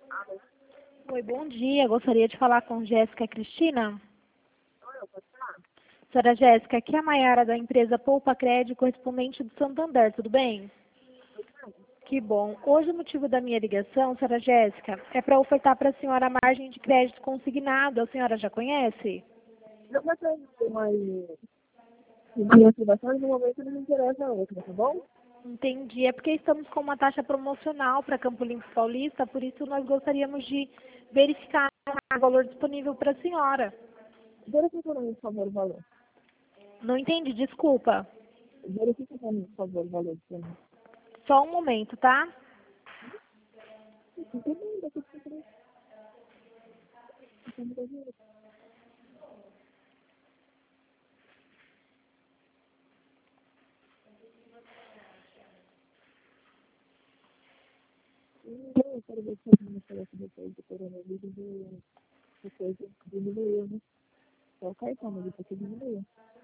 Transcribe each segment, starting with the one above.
Oi, bom dia. Gostaria de falar com Jéssica Cristina. Senhora Jéssica, aqui é a Maiara da empresa Poupa Crédito, correspondente do Santander, tudo bem? Que bom. Hoje o motivo da minha ligação, senhora Jéssica, é para ofertar para a senhora a margem de crédito consignado. A senhora já conhece? Eu vou ter uma ativação e no momento não me interessa a outra, tá bom? Entendi. É porque estamos com uma taxa promocional para Campo Limpo Paulista, por isso nós gostaríamos de verificar o valor disponível para a senhora. Verifica para mim, por favor, o valor. Não entendi, desculpa. Verifica para mim, por favor, o valor. Só um momento, tá? Eu quero ver se a gente depois do coronavírus depois diminuiu, né? É o cartão, mas depois que diminuiu.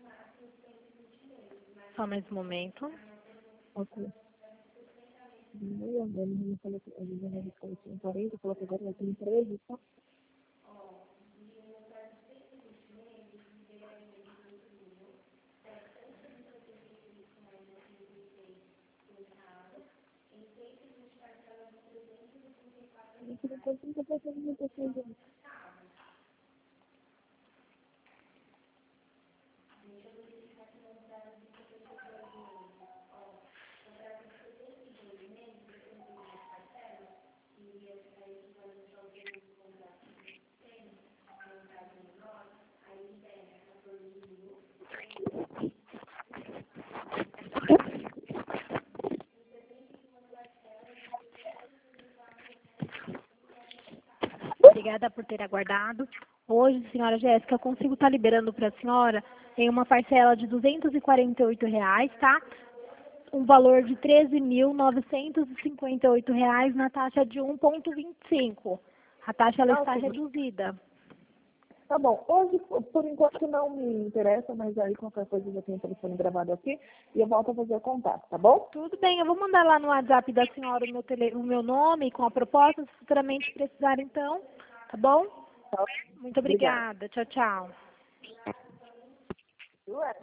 Só mais um momento. Ok. Diminuiu, né? Ele me falou que a gente falou que tinha 40, falou que agora vai ter 13, tá? A gente não consegue fazer muita coisa. Obrigada por ter aguardado. Hoje, senhora Jéssica, eu consigo estar liberando para a senhora em uma parcela de R$ 248, tá? Um valor de R$ 13.958 na taxa de 1,25. A taxa ela está Ok. reduzida. Tá bom. Hoje, por enquanto, não me interessa, mas aí qualquer coisa eu já tenho o telefone gravado aqui e eu volto a fazer o contato, tá bom? Tudo bem, eu vou mandar lá no WhatsApp da senhora o meu nome com a proposta, se futuramente precisar, então, tá bom? Tá. Muito Obrigada. obrigada. Tchau, tchau. Ué.